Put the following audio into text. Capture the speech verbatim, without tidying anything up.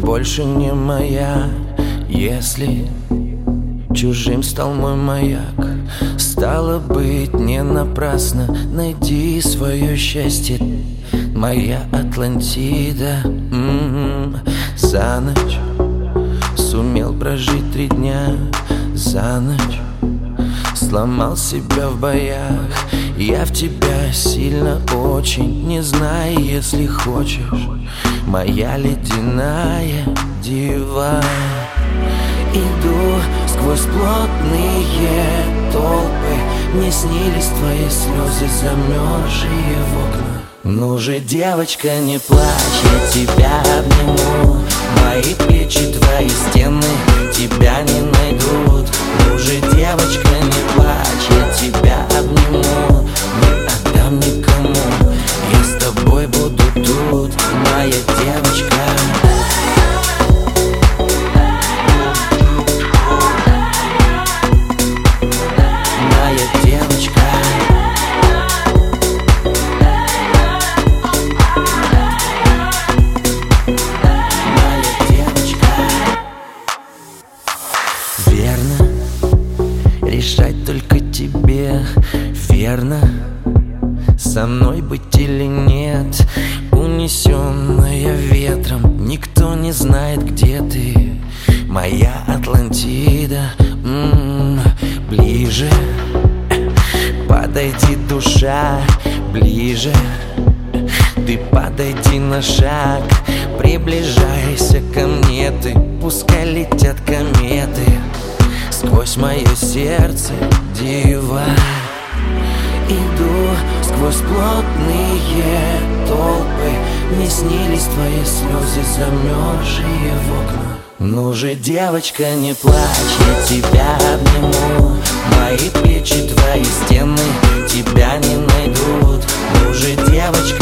больше не моя. Если чужим стал мой маяк, стало быть, не напрасно. Найди свое счастье, моя Атлантида. М-м-м. За ночь сумел прожить три дня, за ночь сломал себя в боях. Я в тебя сильно очень, не знай, если хочешь, моя ледяная дива. Иду сквозь плотные толпы, мне снились твои слезы, замерзшие в окна. Ну же, девочка, не плачь, я тебя обниму. Мои плечи, твои стены тебя не найдут. Ну же, девочка, не плачь, я тебя обниму. Не отдам никому, я с тобой буду тут, моя девочка. Верно, решать только тебе, верно, со мной быть или нет. Унесенная ветром, никто не знает, где ты, моя Атлантида. М-м-м. Ближе подойди, душа, ближе. Ты подойди на шаг, приближайся ко мне ты, пускай летят кометы сквозь мое сердце, дива. Иду сквозь плотные толпы, мне снились твои слезы, замерзшие в окна. Ну же, девочка, не плачь, я тебя обниму. Мои плечи, твои стены тебя не найдут. Ну же, девочка,